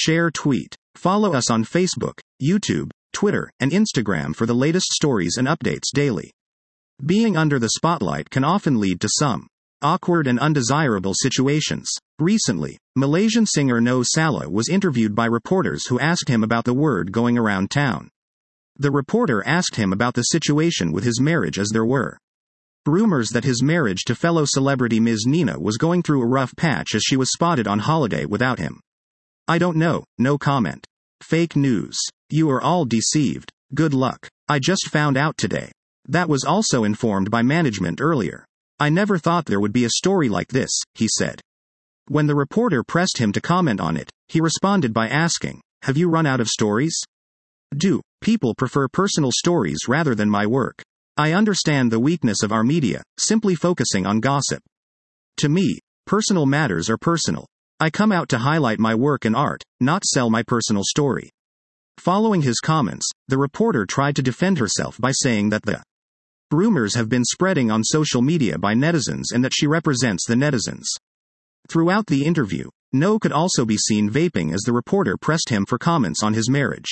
Share tweet. Follow us on Facebook, YouTube, Twitter, and Instagram for the latest stories and updates daily. Being under the spotlight can often lead to some awkward and undesirable situations. Recently, Malaysian singer Noh Salah was interviewed by reporters who asked him about the word going around town. The reporter asked him about the situation with his marriage, as there were rumors that his marriage to fellow celebrity Ms. Nina was going through a rough patch as she was spotted on holiday without him. "I don't know," no comment. "Fake news. You are all deceived. Good luck. I just found out today." That was also informed by management earlier. "I never thought there would be a story like this," he said. When the reporter pressed him to comment on it, he responded by asking, "Have you run out of stories? Do people prefer personal stories rather than my work? I understand the weakness of our media, simply focusing on gossip. To me, personal matters are personal. I come out to highlight my work and art, not sell my personal story." Following his comments, the reporter tried to defend herself by saying that the rumors have been spreading on social media by netizens and that she represents the netizens. Throughout the interview, Noh could also be seen vaping as the reporter pressed him for comments on his marriage.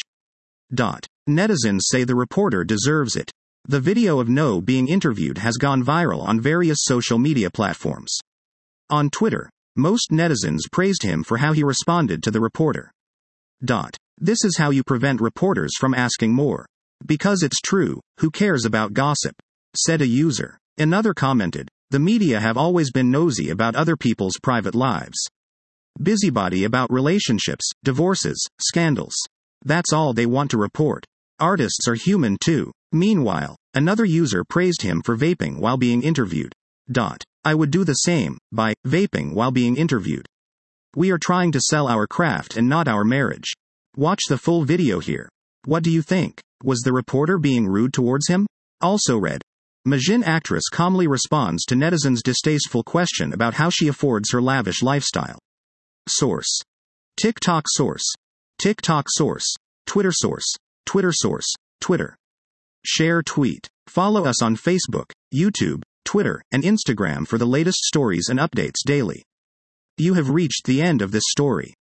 Netizens say the reporter deserves it. The video of Noh being interviewed has gone viral on various social media platforms. On Twitter, most netizens praised him for how he responded to the reporter. "This is how you prevent reporters from asking more. Because it's true, who cares about gossip?" said a user. Another commented, "The media have always been nosy about other people's private lives. Busybody about relationships, divorces, scandals. That's all they want to report. Artists are human too." Meanwhile, another user praised him for vaping while being interviewed. "I would do the same, by vaping while being interviewed. We are trying to sell our craft and not our marriage. Watch the full video here. What do you think? Was the reporter being rude towards him?" Also read, Malaysian actress calmly responds to netizens' distasteful question about how she affords her lavish lifestyle. Source: TikTok source. TikTok source. Twitter source. Twitter source. Twitter. Share tweet. Follow us on Facebook, YouTube, Twitter, and Instagram for the latest stories and updates daily. You have reached the end of this story.